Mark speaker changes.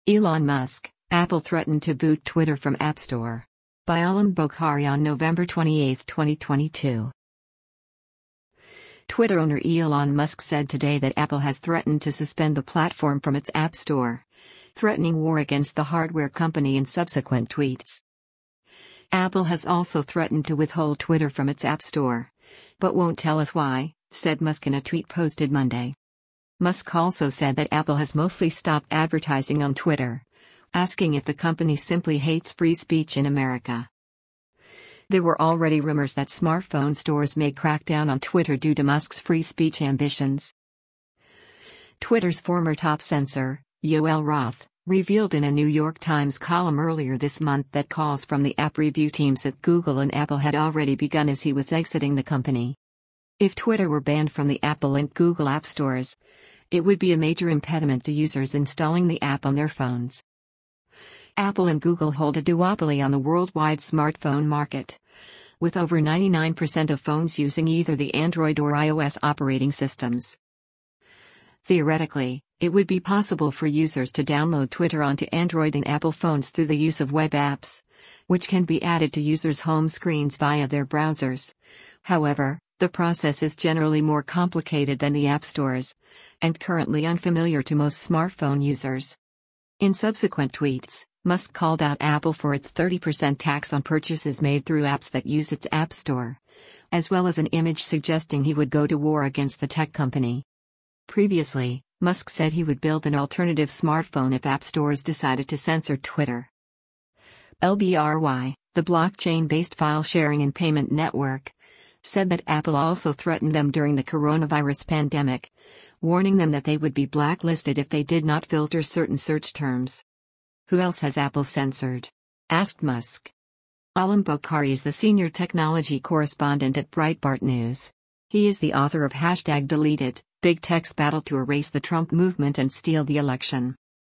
Speaker 1: Elon Musk, Apple threatened to boot Twitter from App Store. By Alam Bokhari on November 28, 2022. Twitter owner Elon Musk said today that Apple has threatened to suspend the platform from its App Store, threatening war against the hardware company in subsequent tweets. Apple has also threatened to withhold Twitter from its App Store, but won't tell us why, said Musk in a tweet posted Monday. Musk also said that Apple has mostly stopped advertising on Twitter, asking if the company simply hates free speech in America. There were already rumors that smartphone stores may crack down on Twitter due to Musk's free speech ambitions. Twitter's former top censor, Yoel Roth, revealed in a New York Times column earlier this month that calls from the app review teams at Google and Apple had already begun as he was exiting the company. If Twitter were banned from the Apple and Google app stores, it would be a major impediment to users installing the app on their phones. Apple and Google hold a duopoly on the worldwide smartphone market, with over 99% of phones using either the Android or iOS operating systems. Theoretically, it would be possible for users to download Twitter onto Android and Apple phones through the use of web apps, which can be added to users' home screens via their browsers. However, the process is generally more complicated than the app stores, and currently unfamiliar to most smartphone users. In subsequent tweets, Musk called out Apple for its 30% tax on purchases made through apps that use its app store, as well as an image suggesting he would go to war against the tech company. Previously, Musk said he would build an alternative smartphone if app stores decided to censor Twitter. LBRY, the blockchain-based file sharing and payment network, said that Apple also threatened them during the coronavirus pandemic, warning them that they would be blacklisted if they did not filter certain search terms. Who else has Apple censored? Asked Musk. Alam Bokhari is the senior technology correspondent at Breitbart News. He is the author of #Deleted, Big Tech's Battle to Erase the Trump Movement and Steal the Election.